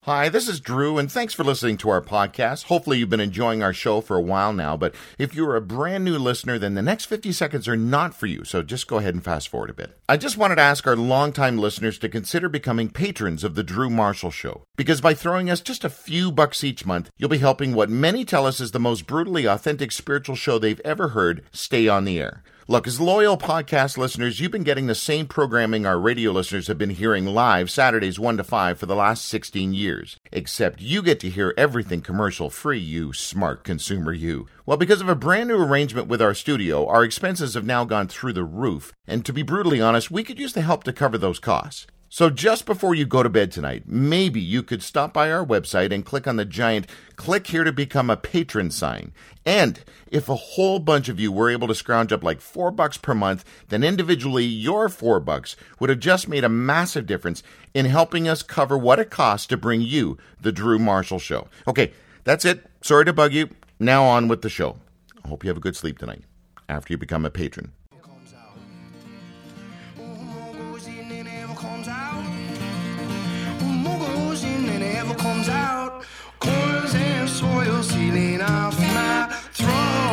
Hi, this is Drew, and thanks for listening to our podcast. Hopefully you've been enjoying our show for a while now, but if you're a brand new listener, then the next 50 seconds are not for you, so just go ahead and fast forward a bit. I just wanted to ask our longtime listeners to consider becoming patrons of The Drew Marshall Show, because by throwing us just a few bucks each month, you'll be helping what many tell us is the most brutally authentic spiritual show they've ever heard stay on the air. Look, as loyal podcast listeners, you've been getting the same programming our radio listeners have been hearing live Saturdays 1 to 5 for the last 16 years. Except you get to hear everything commercial-free, you smart consumer, you. Well, because of a brand new arrangement with our studio, our expenses have now gone through the roof. And to be brutally honest, we could use the help to cover those costs. So just before you go to bed tonight, maybe you could stop by our website and click on the giant "Click here to become a patron" sign. And if a whole bunch of you were able to scrounge up like $4 per month, then individually your $4 would have just made a massive difference in helping us cover what it costs to bring you the Drew Marshall Show. Okay, that's it. Sorry to bug you. Now on with the show. I hope you have a good sleep tonight after you become a patron. Coins and soil sealing off my throne.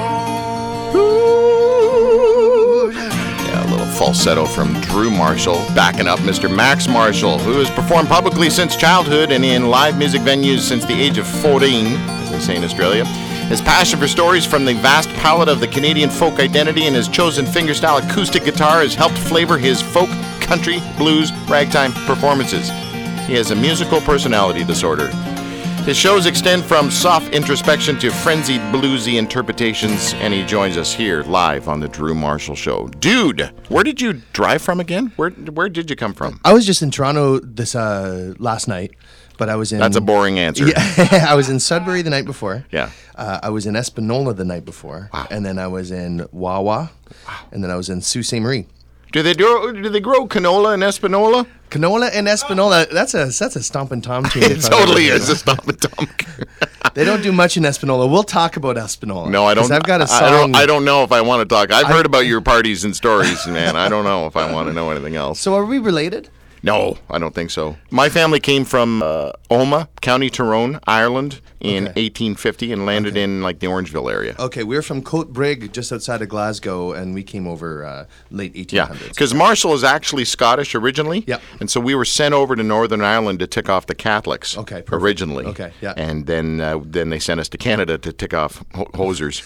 Yeah, a little falsetto from Drew Marshall, backing up Mr. Max Marshall, who has performed publicly since childhood and in live music venues since the age of 14, as they say in Australia. His passion for stories from the vast palette of the Canadian folk identity and his chosen fingerstyle acoustic guitar has helped flavor his folk, country, blues, ragtime performances. He has a musical personality disorder. His shows extend from soft introspection to frenzied bluesy interpretations, and he joins us here live on the Drew Marshall Show. Dude, where did you drive from again? Where did you come from? I was just in Toronto this last night, but I was in... That's a boring answer. Yeah, I was in Sudbury the night before. Yeah. I was in Espanola the night before. Wow. And then I was in Wawa. Wow. And then I was in Sault Ste. Marie. Do they grow canola in Espanola? Canola and Espanola, that's a Stompin' Tom tune. It totally is a Stompin' Tom. They don't do much in Espanola. We'll talk about Espanola. No, I don't. I've got a song. I don't know if I want to talk. I've heard about your parties and stories, man. I don't know if I want to know anything else. So are we related? No, I don't think so. My family came from Omagh, County Tyrone, Ireland in 1850 and landed in like the Orangeville area. Okay, we're from Coatbrig, just outside of Glasgow, and we came over late 1800s. Yeah, because Marshall is actually Scottish originally. Yep. And so we were sent over to Northern Ireland to tick off the Catholics. Okay, perfect. Originally. Okay, yeah. And then they sent us to Canada to tick off hosers.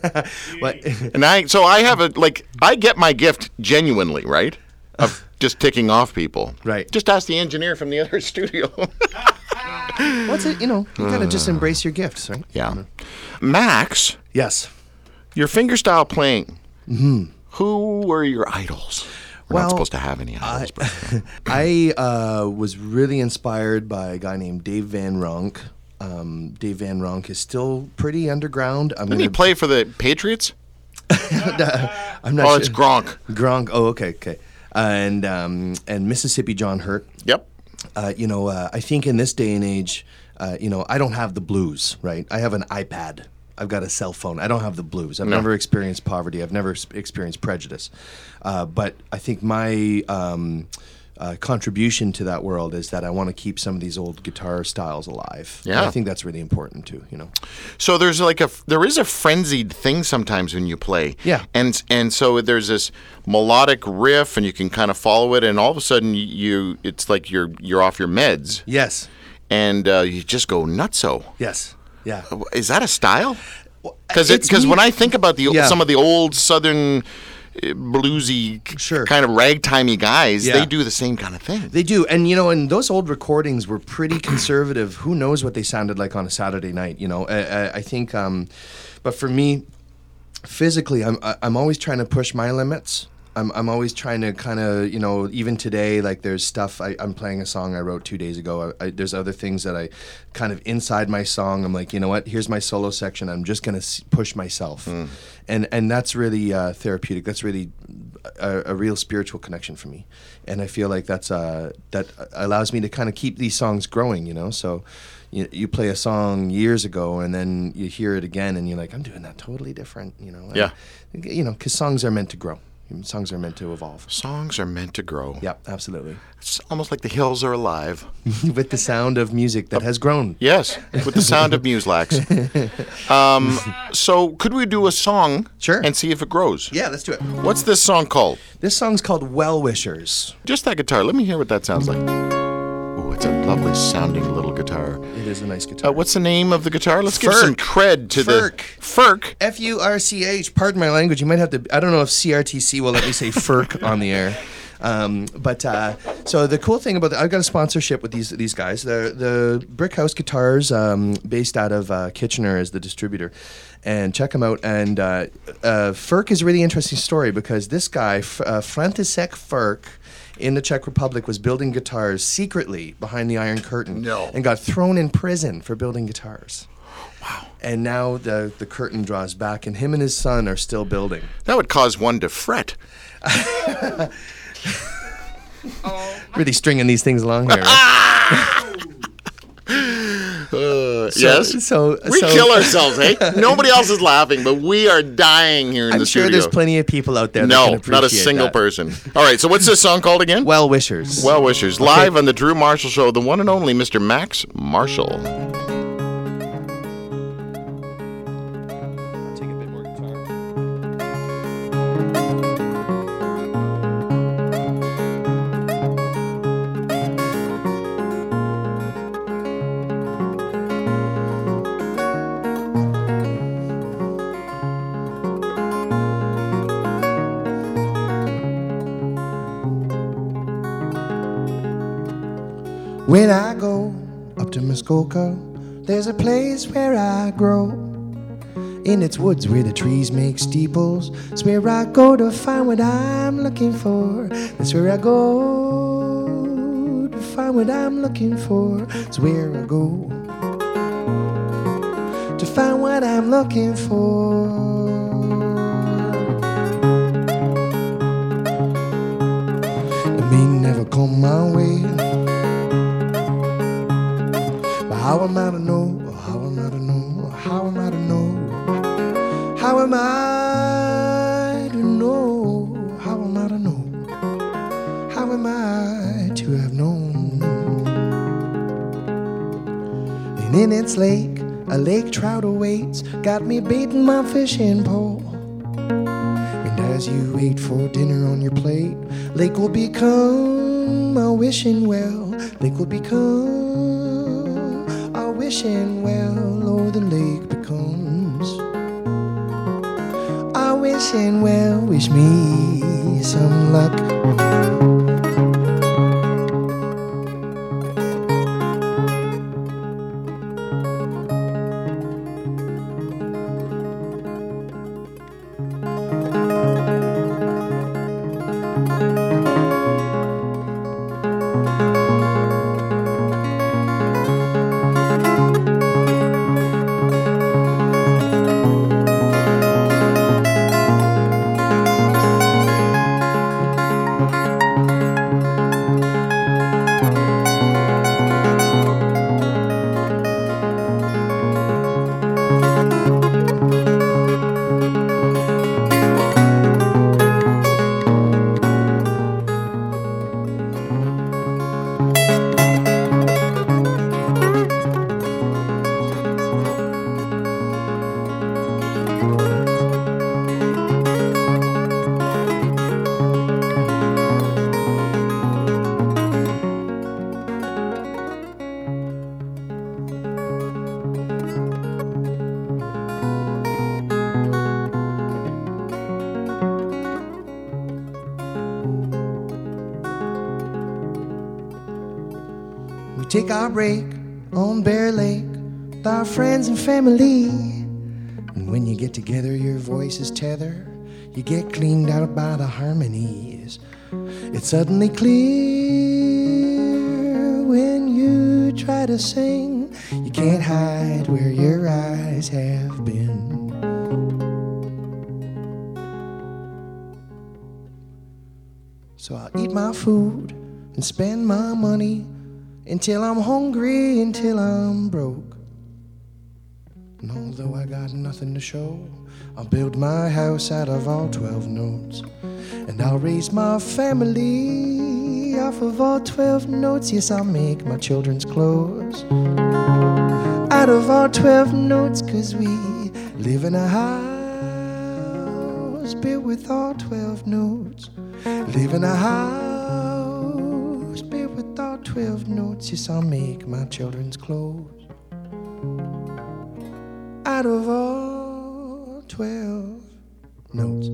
And I get my gift genuinely, right? Of just ticking off people. Right. Just ask the engineer from the other studio. What's it? You gotta just embrace your gifts, right? Yeah. Max, Yes. your fingerstyle playing. Mm-hmm. Who were your idols? We're not supposed to have any idols. But I was really inspired by a guy named Dave Van Ronk. Dave Van Ronk is still pretty underground. Didn't he play for the Patriots? I'm not sure. It's Gronk. Gronk. Oh, okay. And Mississippi John Hurt. Yep. I think in this day and age, I don't have the blues, right? I have an iPad. I've got a cell phone. I don't have the blues. I've never experienced poverty. I've never experienced prejudice. But I think my contribution to that world is that I want to keep some of these old guitar styles alive. Yeah. And I think that's really important too, So there is a frenzied thing sometimes when you play. Yeah. And so there's this melodic riff and you can kind of follow it and all of a sudden it's like you're off your meds. Yes. And you just go nutso. Yes. Yeah. Is that a style? Because It's when I think about some of the old Southern bluesy kind of ragtimey guys, they do the same kind of thing. They do. And, and those old recordings were pretty conservative. Who knows what they sounded like on a Saturday night, I think, but for me, physically, I'm always trying to push my limits. I'm always trying to kind of, even today, like there's stuff, I'm playing a song I wrote 2 days ago. There's other things that I kind of inside my song, I'm like, you know what, here's my solo section. I'm just going to push myself. And that's really therapeutic. That's really a real spiritual connection for me. And I feel like that allows me to kind of keep these songs growing, So you play a song years ago and then you hear it again and you're like, I'm doing that totally different, Yeah. Because songs are meant to grow. Songs are meant to evolve. Songs are meant to grow. Yep, absolutely. It's almost like the hills are alive. With the sound of music that has grown. Yes, with the sound of Muslax. So could we do a song Sure. and see if it grows? Yeah, let's do it. What's this song called? This song's called Well Wishers. Just that guitar. Let me hear what that sounds like. Oh, it's a lovely sounding little guitar. It is a nice guitar. What's the name of the guitar? Let's give Furk. some cred to Furk. Furk. F-U-R-C-H. Pardon my language. You might have to... I don't know if CRTC will let me say FERC on the air. So the cool thing about I've got a sponsorship with these guys. The Brick House Guitars, based out of Kitchener, is the distributor, and check them out. And Furk is a really interesting story because this guy, František Furk, in the Czech Republic, was building guitars secretly behind the Iron Curtain. No. And got thrown in prison for building guitars. Wow. And now the curtain draws back, and him and his son are still building. That would cause one to fret. Really stringing these things along here. Right? Yes. So we kill ourselves, hey? Nobody else is laughing, but we are dying here in I'm the sure studio. there's plenty of people out there that No, can appreciate not a single that. person. All right, so what's this song called again? Well Wishers. Well Wishers. Live on the Drew Marshall Show, the one and only Mr. Max Marshall. I'll take a bit more guitar. When I go up to Muskoka, there's a place where I grow. In its woods where the trees make steeples, it's where I go to find what I'm looking for. That's where I go to find what I'm looking for. It's where I go to find what I'm looking for. It may never come my way. How am I to know? How am I to know? How am I to know? How am I to know? How am I to know? How am I to have known? And in its lake, a lake trout awaits, got me baiting my fishing pole. And as you wait for dinner on your plate, lake will become a wishing well. Lake will become wishing well, oh, the lake becomes a wishing well. Wish me some luck. We take our break on Bear Lake with our friends and family. And when you get together, your voices tether. You get cleaned out by the harmonies. It's suddenly clear when you try to sing. You can't hide where your eyes have been. So I'll eat my food and spend my money until I'm hungry, until I'm broke. And although I got nothing to show, I'll build my house out of all 12 notes. And I'll raise my family off of all 12 notes. Yes, I'll make my children's clothes out of all 12 notes, 'cause we live in a house built with all 12 notes. Live in a house built with all 12 notes. Yes, I'll make my children's clothes out of all 12 notes.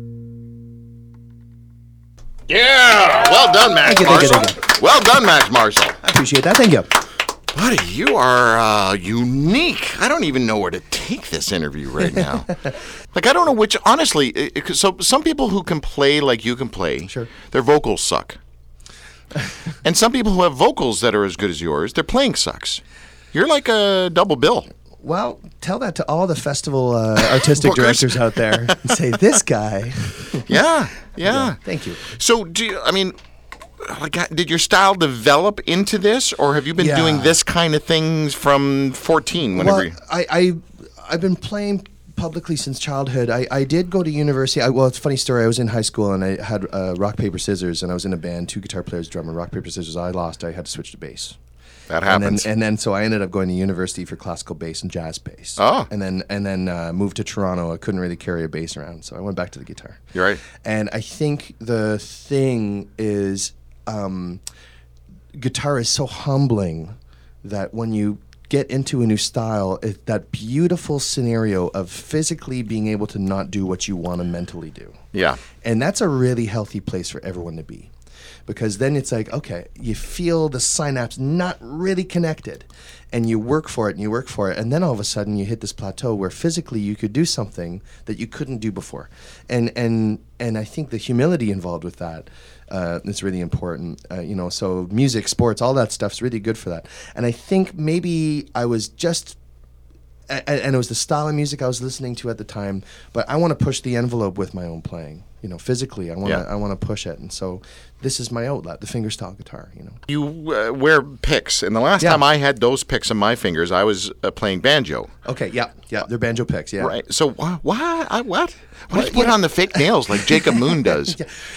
Yeah! Well done, Max Thank you, Marshall. thank you. Well done, Max Marshall. I appreciate that. Thank you. Buddy, you are unique. I don't even know where to take this interview right now. Like, I don't know which, honestly, so some people who can play like you can play, Sure. their vocals suck. And some people who have vocals that are as good as yours, their playing sucks. You're like a double bill. Well, tell that to all the festival artistic Bookers. directors out there and say, this guy. Yeah. Thank you. So, did your style develop into this, or have you been Yeah. doing this kind of things from 14? Whenever Well, you... I've been playing publicly since childhood. I did go to university. Well, it's a funny story. I was in high school and I had rock, paper, scissors, and I was in a band, 2 guitar players, drummer. Rock, paper, scissors. I lost. I had to switch to bass. That happens. And then so I ended up going to university for classical bass and jazz bass. Oh. And then moved to Toronto. I couldn't really carry a bass around, so I went back to the guitar. You're right. And I think the thing is, guitar is so humbling that when you get into a new style, that beautiful scenario of physically being able to not do what you want to mentally do. Yeah. And that's a really healthy place for everyone to be. Because then it's like, okay, you feel the synapse not really connected, and you work for it, and then all of a sudden you hit this plateau where physically you could do something that you couldn't do before. And I think the humility involved with that is really important. So music, sports, all that stuff's really good for that. And I think maybe I was just... And it was the style of music I was listening to at the time, but I want to push the envelope with my own playing. Physically, I want to push it, and so this is my outlet, the fingerstyle guitar. You wear picks, and the last Yeah. time I had those picks in my fingers, I was playing banjo. Okay, yeah, they're banjo picks, yeah. Right. So why? What do you put on the fake nails like Jacob Moon does?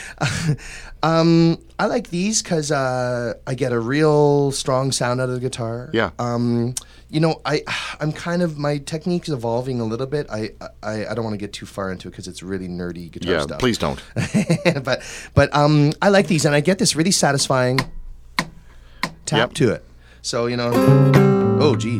I like these because I get a real strong sound out of the guitar. Yeah. I'm kind of, my technique is evolving a little bit. I don't want to get too far into it because it's really nerdy guitar stuff. Please don't. but I like these, and I get this really satisfying tap to it. So oh gee.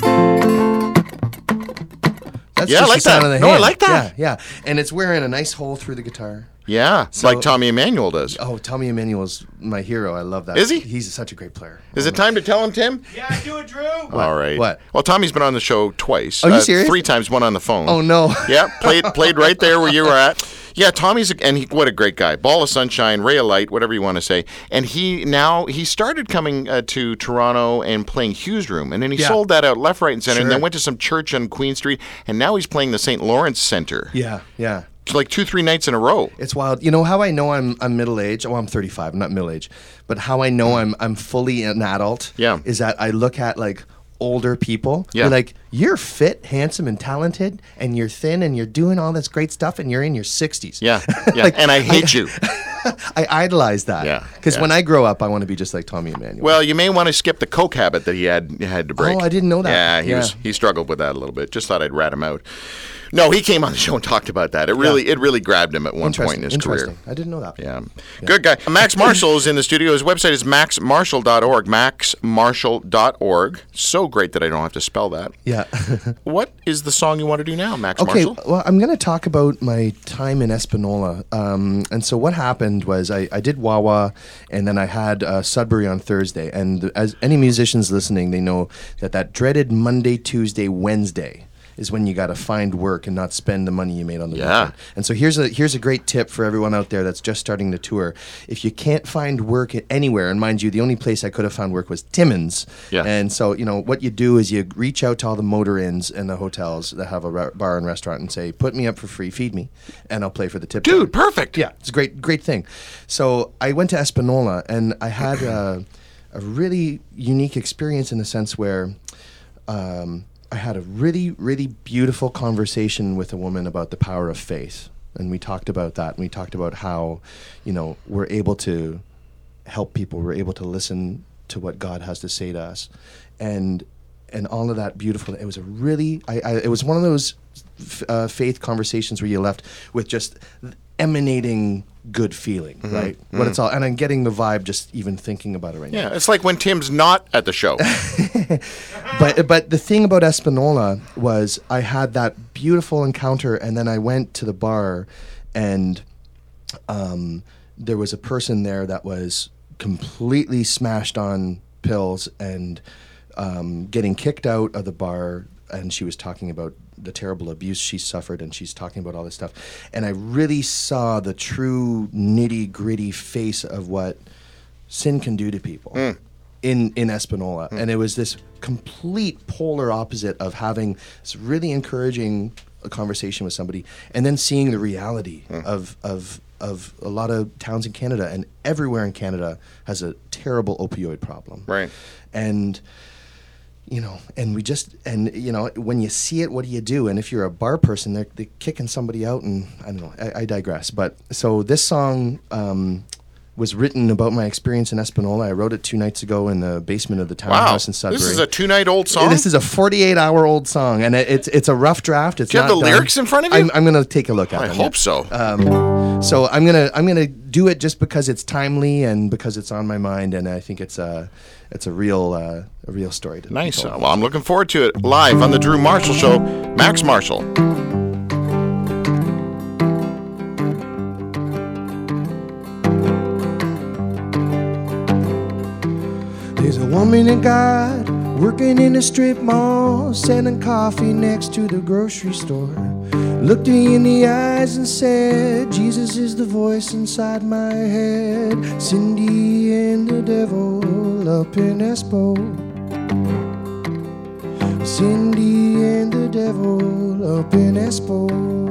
That's Yeah, I just like the sound that. of the No, I hand. like that. Yeah, and it's wearing a nice hole through the guitar. Yeah, So- like Tommy Emmanuel does. Oh, Tommy Emmanuel's my hero. I love that. Is he? He's such a great player. Is it time to tell him, Tim? Yeah, do it, Drew. All right. What? Well, Tommy's been on the show twice. Are you serious? 3 times, one on the phone. Oh no. Yeah, played right there where you were at. Yeah, Tommy's what a great guy. Ball of sunshine, ray of light, whatever you want to say. And he started coming to Toronto and playing Hughes Room, and then he Yeah. sold that out left, right, and center, and Sure. then went to some church on Queen Street, and now he's playing the St. Lawrence Center. Yeah. Like 2-3 nights in a row. It's wild. You know how I know I'm middle aged? Well, I'm 35. I'm not middle aged, but how I know I'm fully an adult. Yeah. Is that I look at like older people. Yeah. They're like, you're fit, handsome, and talented, and you're thin, and you're doing all this great stuff, and you're in your 60s. Yeah, Like, and I hate you. I idolize that. Yeah, Because yeah. when I grow up, I want to be just like Tommy Emmanuel. Well, you may want to skip the coke habit that he had to break. Oh, I didn't know that. Yeah, Yeah. he struggled with that a little bit. Just thought I'd rat him out. No, he came on the show and talked about that. It really grabbed him at one point in his career. I didn't know that. Yeah. Good guy. Max Marshall is in the studio. His website is maxmarshall.org. Maxmarshall.org. So great that I don't have to spell that. Yeah. What is the song you want to do now, Max Okay, Marshall? well, I'm going to talk about my time in Espanola. And so what happened was I did Wawa, and then I had Sudbury on Thursday. And as any musicians listening, they know that dreaded Monday, Tuesday, Wednesday is when you got to find work and not spend the money you made on the Yeah. weekend. And so here's a great tip for everyone out there that's just starting to tour. If you can't find work anywhere, and mind you, the only place I could have found work was Timmins. Yeah. And so, what you do is you reach out to all the motor inns and the hotels that have a bar and restaurant and say, put me up for free, feed me, and I'll play for the tip. Dude, perfect. Yeah, it's a great thing. So I went to Espanola, and I had a really unique experience in the sense where I had a really, really beautiful conversation with a woman about the power of faith. And we talked about that. And we talked about how, we're able to help people. We're able to listen to what God has to say to us. And all of that beautiful. It was a really, it was one of those faith conversations where you left with just emanating good feeling, right? What it's all, and I'm getting the vibe just even thinking about it right now. Yeah, it's like when Tim's not at the show. But the thing about Espanola was I had that beautiful encounter, and then I went to the bar, and there was a person there that was completely smashed on pills and getting kicked out of the bar, and she was talking about the terrible abuse she suffered, and she's talking about all this stuff. And I really saw the true nitty-gritty face of what sin can do to people in Espanola. And it was this complete polar opposite of having this really encouraging conversation with somebody and then seeing the reality of a lot of towns in Canada, and everywhere in Canada has a terrible opioid problem. Right. And and when you see it, what do you do? And if you're a bar person, they're kicking somebody out, and I don't know, I digress. But so this song was written about my experience in Espanola. I wrote it 2 nights ago in the basement of the townhouse in Sudbury. This is a 2-night-old song? This is a 48-hour-old song, and it's a rough draft. It's do you have the lyrics in front of you? I'm going to take a look at them. I hope so. So I'm gonna do it just because it's timely and because it's on my mind, and I think it's a real story. Nice. Well, I'm looking forward to it live on the Drew Marshall Show. Max Marshall. There's a woman in God working in a strip mall, selling coffee next to the grocery store. Looked me in the eyes and said, Jesus is the voice inside my head. Cindy and the devil up in Espo. Cindy and the devil up in Espo.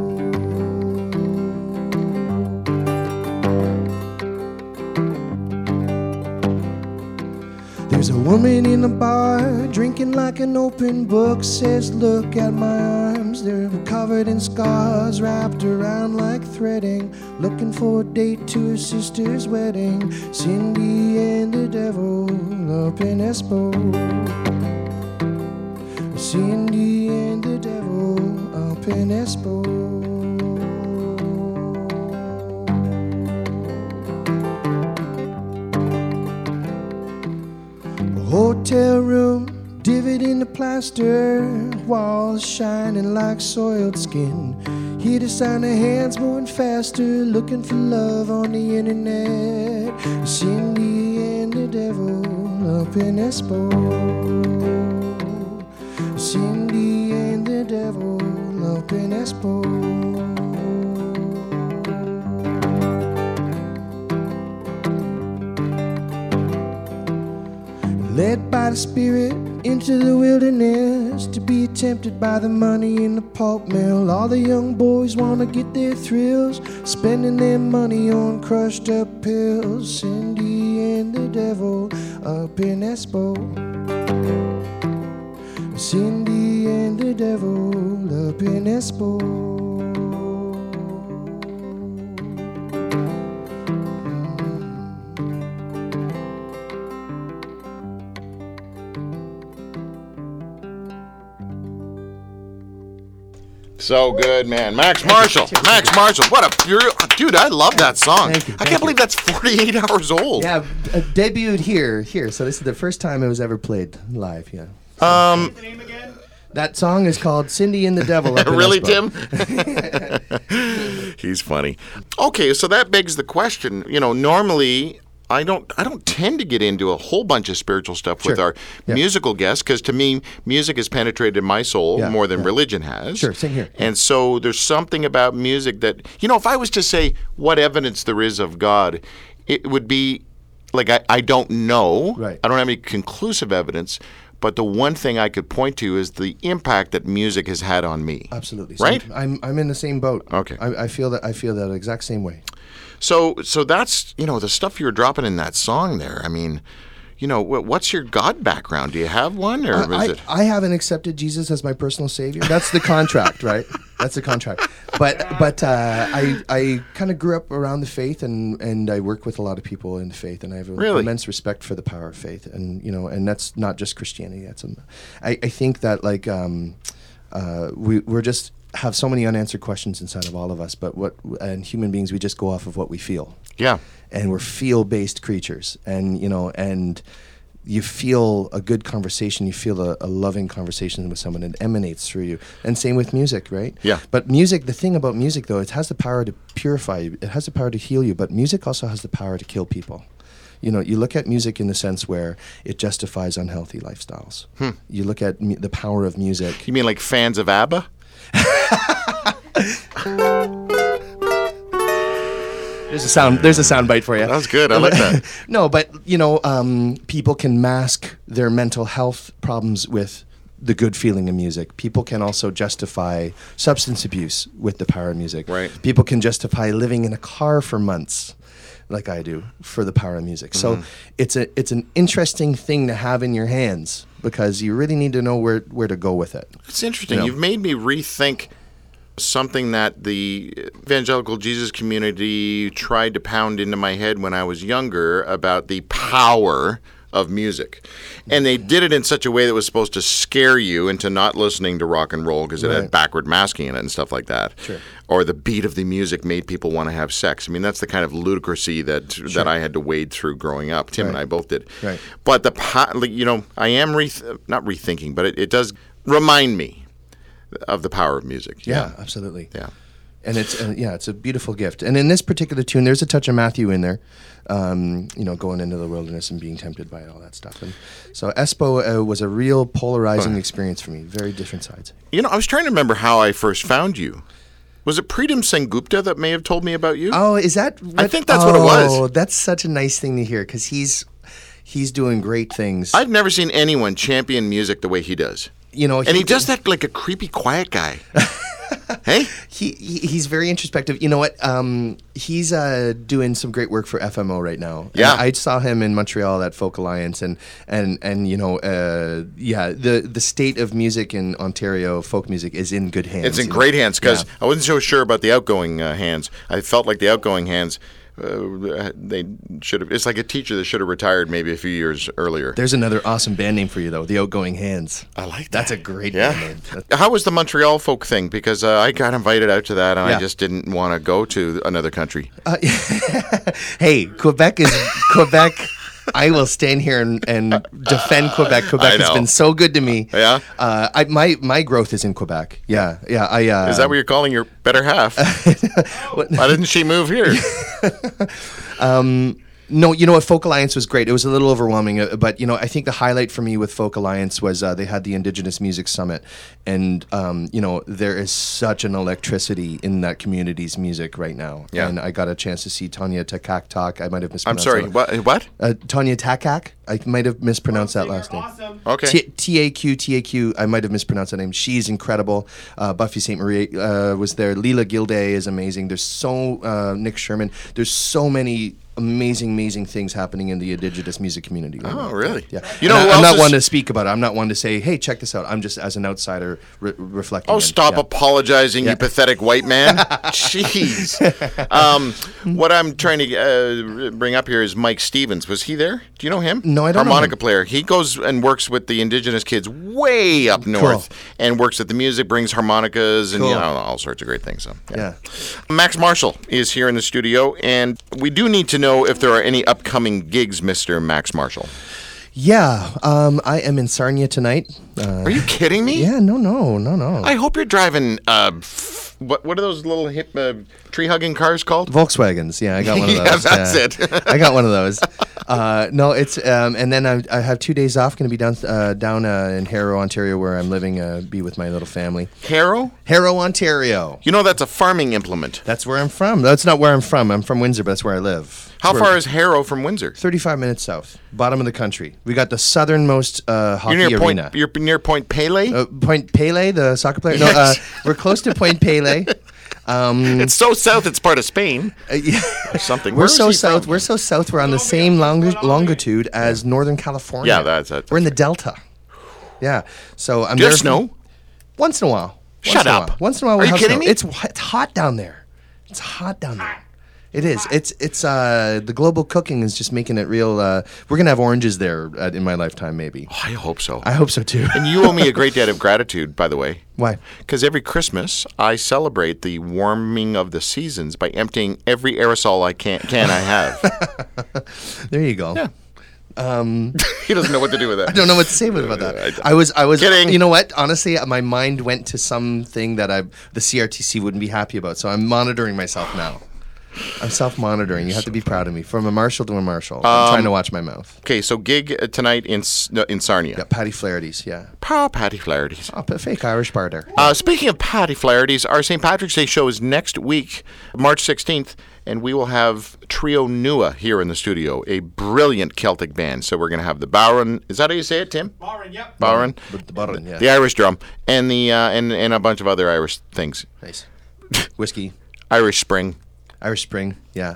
There's a woman in the bar, drinking like an open book. Says, look at my arms, they're covered in scars, wrapped around like threading. Looking for a date to her sister's wedding. Cindy and the devil up in Espo. Cindy and the devil up in Espo. Hotel room, divot in the plaster, walls shining like soiled skin. Hear the sound of hands moving faster, looking for love on the internet. Cindy and the devil up in Espo. Cindy and the devil up in Espo. Led by the Spirit into the wilderness to be tempted by the money in the pulp mill. All the young boys want to get their thrills, spending their money on crushed up pills. Cindy and the devil up in Espo. Cindy and the devil up in Espo. So good, man. Max Marshall. Max Marshall. What a dude, I love that song. Thank you, I can't believe that's 48 hours old. Yeah, debuted here. So this is the first time it was ever played live. Yeah. What's the name again? That song is called "Cindy and the Devil." Up in Really, Espo. Tim? He's funny. Okay, so that begs the question. Normally I don't tend to get into a whole bunch of spiritual stuff with our musical guests, because to me, music has penetrated my soul more than religion has. Sure, same here. And so there's something about music that, if I was to say what evidence there is of God, it would be like I don't know. Right. I don't have any conclusive evidence. But the one thing I could point to is the impact that music has had on me. Absolutely. Right? I'm in the same boat. Okay. I feel that exact same way. So that's, the stuff you were dropping in that song there. I mean, what's your God background? Do you have one, or is it? I haven't accepted Jesus as my personal savior. That's the contract, right? That's the contract. But I kind of grew up around the faith, and I work with a lot of people in the faith, and I have immense respect for the power of faith, and and that's not just Christianity. I think that we're just have so many unanswered questions inside of all of us, and human beings, we just go off of what we feel. Yeah. And we're feel-based creatures, and and you feel a good conversation, you feel a loving conversation with someone, it emanates through you. And same with music, right? Yeah. But music, the thing about music though, it has the power to purify you, it has the power to heal you, but music also has the power to kill people. You look at music in the sense where it justifies unhealthy lifestyles. You look at the power of music. You mean like fans of ABBA? There's a sound bite for you. That was good. I like that. No, but people can mask their mental health problems with the good feeling of music. People can also justify substance abuse with the power of music. Right. People can justify living in a car for months, like I do, for the power of music. So it's an interesting thing to have in your hands, because you really need to know where to go with it. It's interesting. You've made me rethink something that the evangelical Jesus community tried to pound into my head when I was younger about the power of music. And they did it in such a way that was supposed to scare you into not listening to rock and roll because it had backward masking in it and stuff like that. Sure. Or the beat of the music made people want to have sex. I mean, that's the kind of ludicrousy that I had to wade through growing up. Tim and I both did. Right. But I am not rethinking, but it does remind me of the power of music. Yeah, absolutely. Yeah. And it's a beautiful gift. And in this particular tune, there's a touch of Matthew in there, going into the wilderness and being tempted by all that stuff. And so Espo was a real polarizing experience for me. Very different sides. I was trying to remember how I first found you. Was it Preetam Sengupta that may have told me about you? Oh, is that? I think that's what it was. Oh, that's such a nice thing to hear, because he's doing great things. I've never seen anyone champion music the way he does. And he does that like a creepy, quiet guy. Hey? He's very introspective. You know what? He's doing some great work for FMO right now. Yeah. And I saw him in Montreal at Folk Alliance, and the state of music in Ontario, folk music, is in good hands. It's in great hands, because I wasn't so sure about the outgoing hands. I felt like the outgoing hands, they should have. It's like a teacher that should have retired maybe a few years earlier. There's another awesome band name for you, though, the Outgoing Hands. I like that. That's a great band name. How was the Montreal folk thing? Because I got invited out to that, and I just didn't want to go to another country. Hey, Quebec is Quebec. I will stand here and defend Quebec. Quebec has been so good to me. Yeah. My growth is in Quebec. Yeah. Is that what you're calling your better half? Why didn't she move here? No, you know what? Folk Alliance was great. It was a little overwhelming, but I think the highlight for me with Folk Alliance was they had the Indigenous Music Summit, and there is such an electricity in that community's music right now. Yeah. And I got a chance to see Tanya Takak talk. I might have mispronounced. I'm sorry. What? Tanya Takak. I might have mispronounced that last name. Awesome. Okay. T-A-Q. I might have mispronounced that name. She's incredible. Buffy St. Marie was there. Leela Gilday is amazing. There's Nick Sherman. There's so many amazing things happening in the Indigenous music community. Right now. Really? Yeah. who I'm not else one is- to speak about it. I'm not one to say, hey, check this out. I'm just, as an outsider, reflecting. Oh, stop Yeah. apologizing, you pathetic white man. Jeez. What I'm trying to bring up here is Mike Stevens. Was he there? Do you know him? No, I don't know Harmonica him. player. He goes and works with the Indigenous kids way up north and works at the music, brings harmonicas and Cool. all sorts of great things. So, Yeah. Max Marshall is here in the studio, and we do need to know if there are any upcoming gigs, Mr. Max Marshall. Yeah. I am in Sarnia tonight. Are you kidding me? Yeah, no. I hope you're driving, what are those little hip tree-hugging cars called? Volkswagens. Yeah, I got one of those. Yeah, that's it. I got one of those. No, it's and then I have 2 days off. Going to be down in Harrow, Ontario, where I'm living. Be with my little family. Harrow? Harrow, Ontario. You know that's a farming implement. That's where I'm from. That's not where I'm from. I'm from Windsor, but that's where I live. How far is Harrow from Windsor? 35 minutes south, bottom of the country. We got the southernmost hockey You're near arena. You're near Point Pele? Point Pele, the soccer player. No, Yes. we're close to Point Pele. It's so south, it's part of Spain. Or something. We're Where is so he south. from? We're so south. We're on the same longitude as Northern California. Yeah, that's We're in the Delta. Yeah. So I'm Do you there have snow? once in a while. Shut up. Once in a while. Are we you have kidding snow. me? It's hot down there. It's hot down there. It is. It's the global cooking is just making it real. We're gonna have oranges there in my lifetime, maybe. Oh, I hope so. I hope so too. And you owe me a great debt of gratitude, by the way. Why? Because every Christmas, I celebrate the warming of the seasons by emptying every aerosol I can I have. There you go. Yeah. He doesn't know what to do with that. I don't know what to say about that. I was Kidding. You know what? Honestly, my mind went to something that the CRTC wouldn't be happy about. So I'm monitoring myself now. I'm self-monitoring. You have to be proud of me. From a marshal to a marshal. I'm trying to watch my mouth. Okay, so gig tonight in Sarnia. Yeah, Paddy Flaherty's, yeah. Patty Flaherty's. Oh, fake Irish barter. Speaking of Patty Flaherty's, our St. Patrick's Day show is next week, March 16th, and we will have Trio Nua here in the studio, a brilliant Celtic band. So we're going to have the Bowron. Is that how you say it, Tim? Bowron, yep. Bowron. The Bowron, yeah. The Irish drum, and the and a bunch of other Irish things. Nice. Whiskey. Irish Spring. Irish Spring, yeah.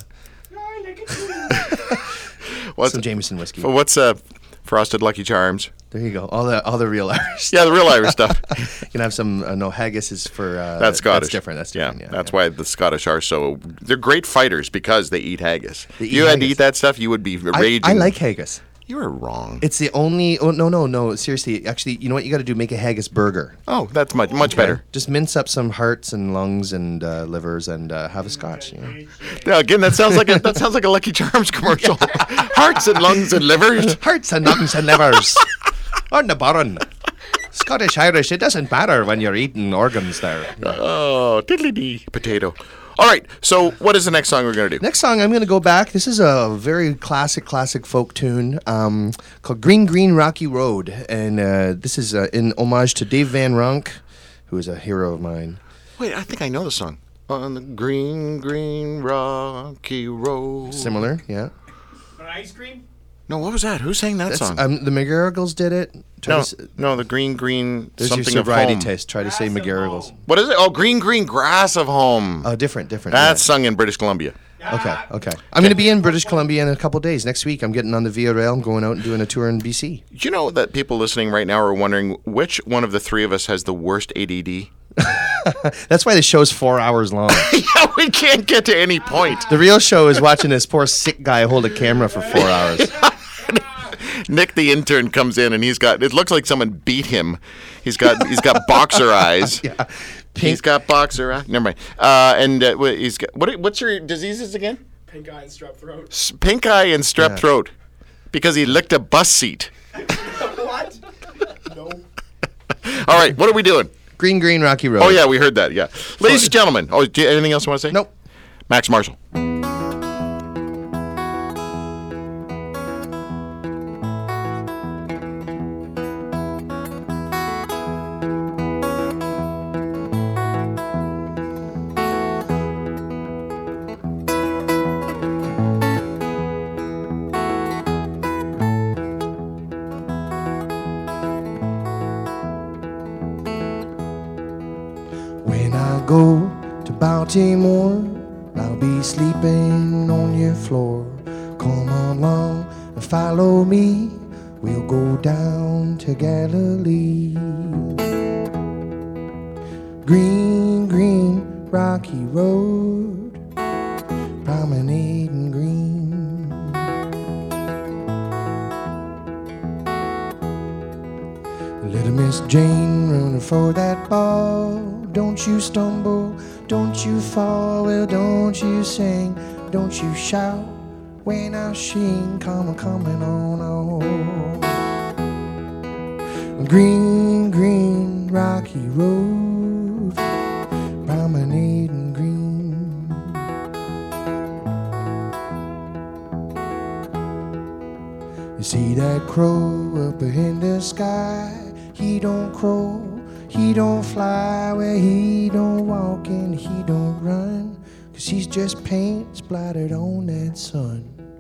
What's Some Jameson whiskey. What's Frosted Lucky Charms? There you go. All the real Irish. Yeah, the real Irish stuff. You can have some. No, haggis is for. That's Scottish. That's different. That's different. Yeah, that's why the Scottish are so. They're great fighters because they eat haggis. They If eat you had to haggis. eat that stuff, you would be raging. I like haggis. You were wrong. It's the only. Oh no! Seriously, actually, you know what you got to do? Make a haggis burger. Oh, that's much better. Just mince up some hearts and lungs and livers and have a scotch. You know? Yeah, again, that sounds like a Lucky Charms commercial. Hearts and lungs and livers. Hearts and lungs and livers on the bottom. Scottish Irish. It doesn't matter when you're eating organs there. Oh, diddly dee potato. All right. So, what is the next song we're gonna do? Next song, I'm going to go back. This is a very classic folk tune called Green Green Rocky Road. And this is in homage to Dave Van Ronk, who is a hero of mine. Wait, I think I know the song. On the green, green, rocky road. Similar, yeah. An ice cream? No, what was that? Who sang that song? The McGarrigles did it. No, the green, green, There's something your of sobriety home. taste. Try to say Grass of McGarrigles. home. What is it? Oh, green, green, grass of home. Oh, different. That's sung in British Columbia. Okay. I'm going to be in British Columbia in a couple days. Next week, I'm getting on the Via Rail. I'm going out and doing a tour in BC. You know that people listening right now are wondering which one of the three of us has the worst ADD? That's why the show's 4 hours long. Yeah, we can't get to any point. The real show is watching this poor sick guy hold a camera for 4 hours. Nick, the intern, comes in and it looks like someone beat him. He's got boxer eyes. Yeah. He's got boxer eyes. Never mind. He's got what's your diseases again? Pink eye and strep throat. Pink eye and strep Yeah. throat because he licked a bus seat. What? No. All right, what are we doing? Green Green Rocky Road. Oh yeah, we heard that. Yeah, ladies and gentlemen. Oh, anything else you want to say? Nope. Max Marshall. When I go to Baltimore, I'll be sleeping on your floor. Come along and follow me. We'll go down to Galilee. Green, green, rocky road, promenading green. Little Miss Jane running for that ball. Don't you stumble, don't you fall, well don't you sing, don't you shout when I sing, come coming on home. Green, green, rocky road, promenading green. You see that crow up in the sky, he don't crow, he don't fly, well he don't walk and he don't run, 'cause he's just paint splattered on that sun.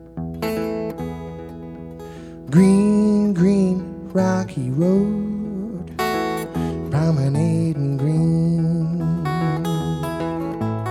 Green, green, rocky road, promenading green.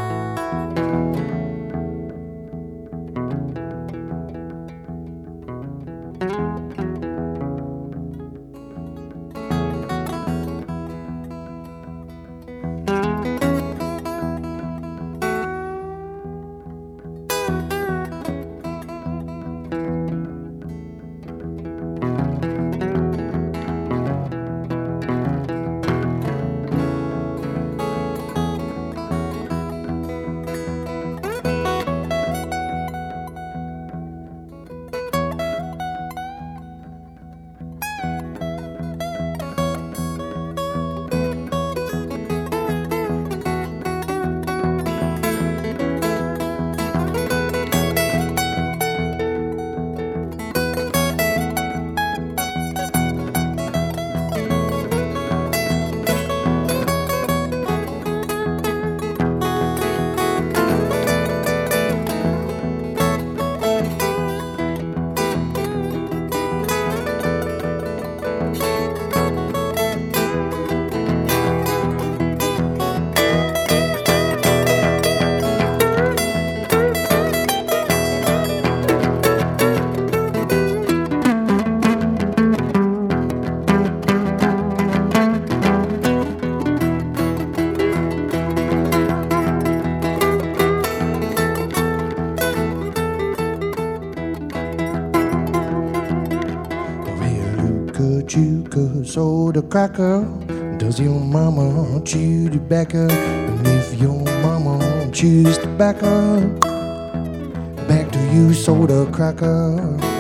soda cracker? Does your mama chew tobacco? And if your mama chews tobacco, back to you, soda cracker.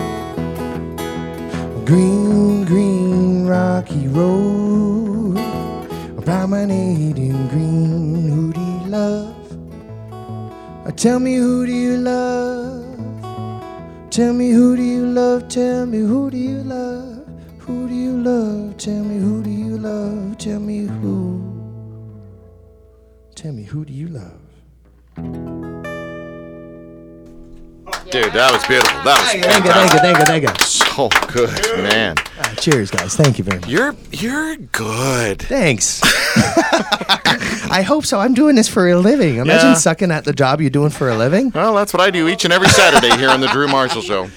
Green, green, rocky road, promenading green. Who do you love? Tell me, who do you love? Tell me, who do you love? Tell me, who do you love? Who do you love? Tell me, who do you love? Tell me who. Tell me, who do you love? Dude, that was beautiful. That was Thank you. so good, man. Cheers, guys. Thank you very much. You're good. Thanks. I hope so. I'm doing this for a living. Imagine Yeah. sucking at the job you're doing for a living. Well, that's what I do each and every Saturday here on the Drew Marshall Show.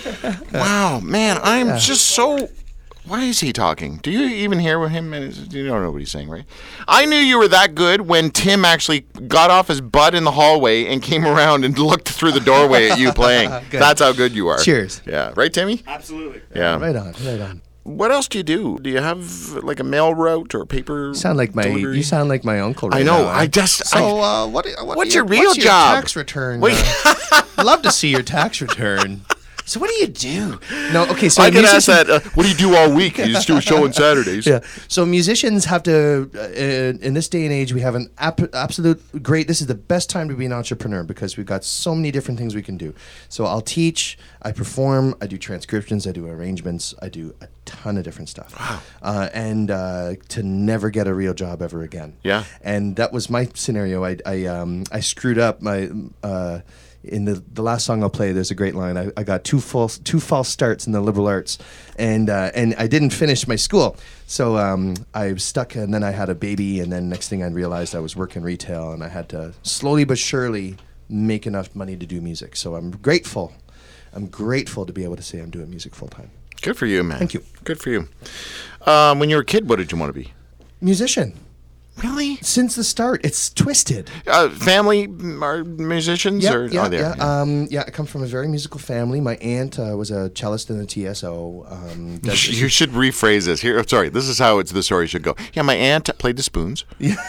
Wow, man, I'm just so. Why is he talking? Do you even hear what him? You don't know what he's saying, right? I knew you were that good when Tim actually got off his butt in the hallway and came around and looked through the doorway at you playing. That's how good you are. Cheers. Yeah, right, Timmy? Absolutely. Yeah. Right on, right on. What else do you do? Do you have like a mail route or paper? You sound like my uncle. Right I know. now, I just. So, what's your real job? Tax return. Wait. I'd love to see your tax return. So what do you do? No, okay. So I get asked that. What do you do all week? You just do a show on Saturdays. Yeah. So musicians have to, in this day and age, we have an absolute great. This is the best time to be an entrepreneur because we've got so many different things we can do. So I'll teach, I perform, I do transcriptions, I do arrangements, I do a ton of different stuff. Wow. And to never get a real job ever again. Yeah. And that was my scenario. I screwed up my. In the last song I'll play, there's a great line. I got two false starts in the liberal arts, and I didn't finish my school, so I was stuck. And then I had a baby, and then next thing I realized I was working retail, and I had to slowly but surely make enough money to do music. So I'm grateful. I'm grateful to be able to say I'm doing music full time. Good for you, man. Thank you. Good for you. When you were a kid, what did you want to be? Musician. Really? Since the start, it's twisted. Family are musicians? Yeah. I come from a very musical family. My aunt was a cellist in the TSO. You should rephrase this. Here, sorry, this is how the story should go. Yeah, my aunt played the spoons.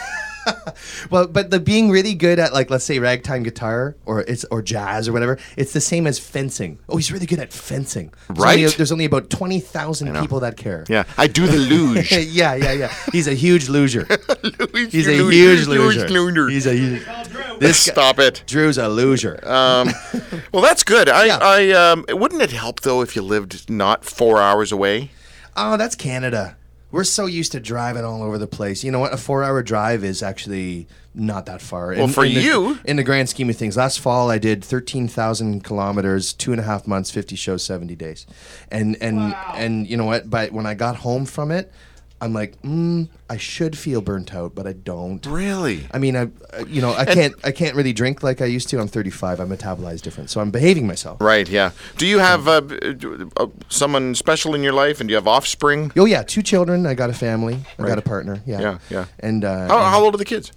Well, but the being really good at, like, let's say ragtime guitar or jazz or whatever, it's the same as fencing. Oh, he's really good at fencing. There's only about 20,000 people that care. Yeah, I do the luge. Yeah. He's a huge loser. He's a huge loser. He's a huge. Stop it. Drew's a loser. Well, that's good. Wouldn't it help though if you lived not 4 hours away? Oh, that's Canada. We're so used to driving all over the place. You know what? A 4-hour drive is actually not that far. Well, In the grand scheme of things, last fall I did 13,000 kilometers, 2.5 months, 50 shows, 70 days. And you know what? But when I got home from it, I'm like, I should feel burnt out, but I don't. Really? I mean, I can't really drink like I used to. I'm 35. I metabolize different, so I'm behaving myself. Right. Yeah. Do you have someone special in your life, and do you have offspring? Oh yeah, 2 children. I got a family. I got a partner. Yeah. And how old are the kids?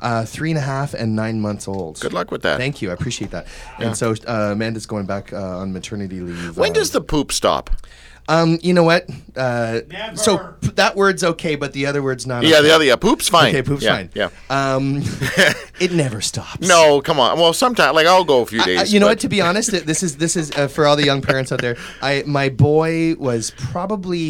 3.5 and 9 months old. Good luck with that. Thank you. I appreciate that. Yeah. And so Amanda's going back on maternity leave. When does the poop stop? You know what? Never. So that word's okay, but the other word's not. Yeah, okay. poop's fine. Okay, poop's fine. Yeah. It never stops. No, come on. Well, sometimes, like, I'll go a few days. You know what? To be honest, this is for all the young parents out there. My boy was probably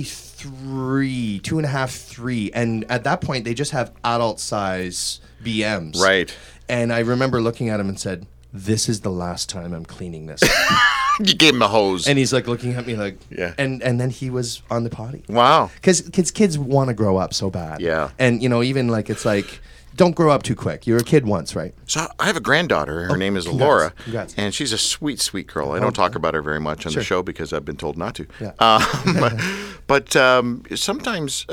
2.5, 3, and at that point they just have adult size BMs. Right. And I remember looking at him and said, "This is the last time I'm cleaning this." You gave him a hose. And he's like looking at me like, yeah. And then he was on the potty. Wow. Because kids want to grow up so bad. Yeah. And, even like, it's like, don't grow up too quick. You're a kid once, right? So I have a granddaughter. Her name is congrats. Laura. Congrats. And she's a sweet, sweet girl. I don't talk about her very much on the show because I've been told not to. Yeah. But sometimes,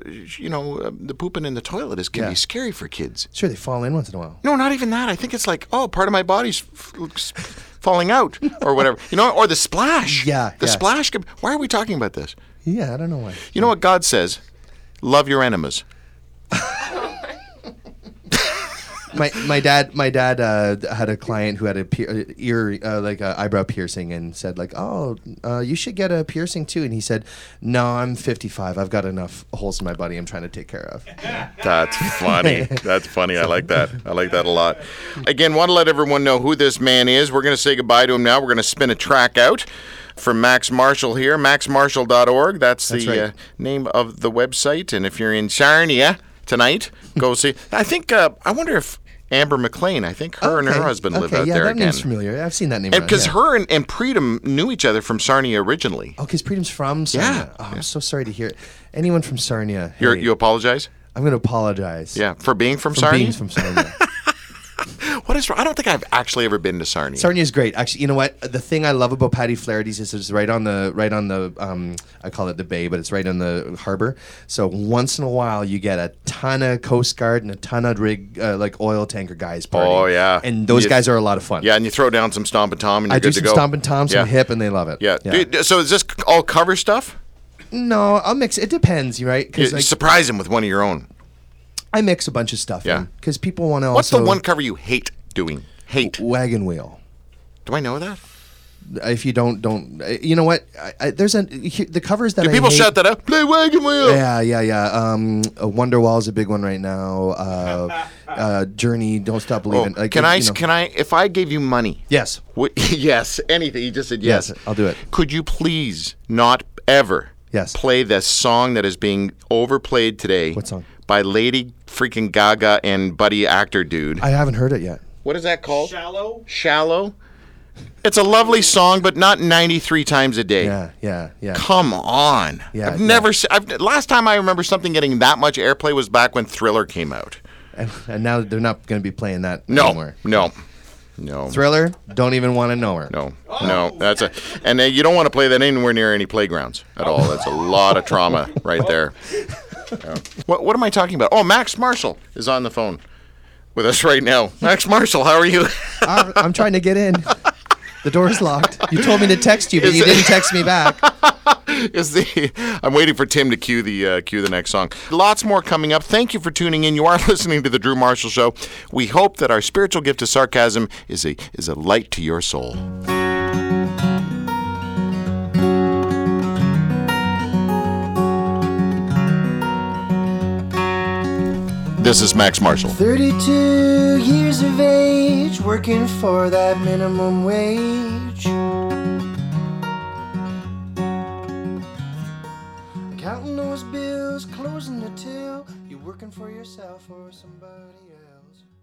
the pooping in the toilet can be scary for kids. Sure, they fall in once in a while. No, not even that. I think it's like, part of my body's falling out or whatever. Or the splash. Yeah. The splash. Why are we talking about this? Yeah, I don't know why. You know what God says? Love your enemies. my dad had a client who had a eyebrow piercing and said like, oh, you should get a piercing too. And he said, no, I'm 55. I've got enough holes in my body I'm trying to take care of. That's funny. That's funny. I like that. I like that a lot. Again, want to let everyone know who this man is. We're going to say goodbye to him now. We're going to spin a track out from Max Marshall here, maxmarshall.org. That's the right. name of the website. And if you're in Sarnia tonight, go see. I think, I wonder if Amber McLean, I think her and her husband live out there that again. name's familiar. I've seen that name around, Because yeah. her and Preedom knew each other from Sarnia originally. Oh, because Preedom's from Sarnia. Yeah. Oh, I'm so sorry to hear it. Anyone from Sarnia, You're, hey, you apologize? I'm going to apologize. Yeah, for being from For Sarnia? being from Sarnia. What is? I don't think I've actually ever been to Sarnia. Sarnia is great. Actually, you know what? The thing I love about Paddy Flaherty's is it's right on the I call it the bay, but it's right on the harbor. So once in a while, you get a ton of Coast Guard and a ton of rig like oil tanker guys partying. Oh, yeah. and those guys are a lot of fun. Yeah, and you throw down some Stomp and Tom, and you're I do good some to go. Stomp and Tom, some Yeah. hip, and they love it. Yeah. So is this all cover stuff? No, I'll mix. It depends, right? You Because surprise him with one of your own. I mix a bunch of stuff Yeah. because people want to also. What's the one cover you hate doing? Hate. Wagon Wheel? Do I know that? If you don't. You know what? There's the covers that Do people I hate, shout that out? Play Wagon Wheel. Yeah. Wonderwall is a big one right now. Journey, Don't Stop Believing. Like, can I? you know. Can I? If I gave you money, Yes. yes, anything. You just said yes. Yes, I'll do it. Could you please not ever Yes. play this song that is being overplayed today? What song? By Lady freaking Gaga and Buddy Actor Dude. I haven't heard it yet. What is that called? Shallow. Shallow. It's a lovely song, but not 93 times a day. Yeah. Come on. Yeah, I've never seen. Last time I remember something getting that much airplay was back when Thriller came out. And now they're not going to be playing that No. anymore. No. Thriller, don't even want to know her. No. That's and you don't want to play that anywhere near any playgrounds at all. That's a lot of trauma right there. Yeah. What am I talking about? Oh, Max Marshall is on the phone with us right now. Max Marshall, how are you? I'm trying to get in. The door's locked. You told me to text you, but you didn't text me back. I'm waiting for Tim to cue the next song. Lots more coming up. Thank you for tuning in. You are listening to the Drew Marshall Show. We hope that our spiritual gift of sarcasm is a light to your soul. This is Max Marshall. 32 years of age, working for that minimum wage. Counting those bills, closing the till. You working for yourself or somebody else.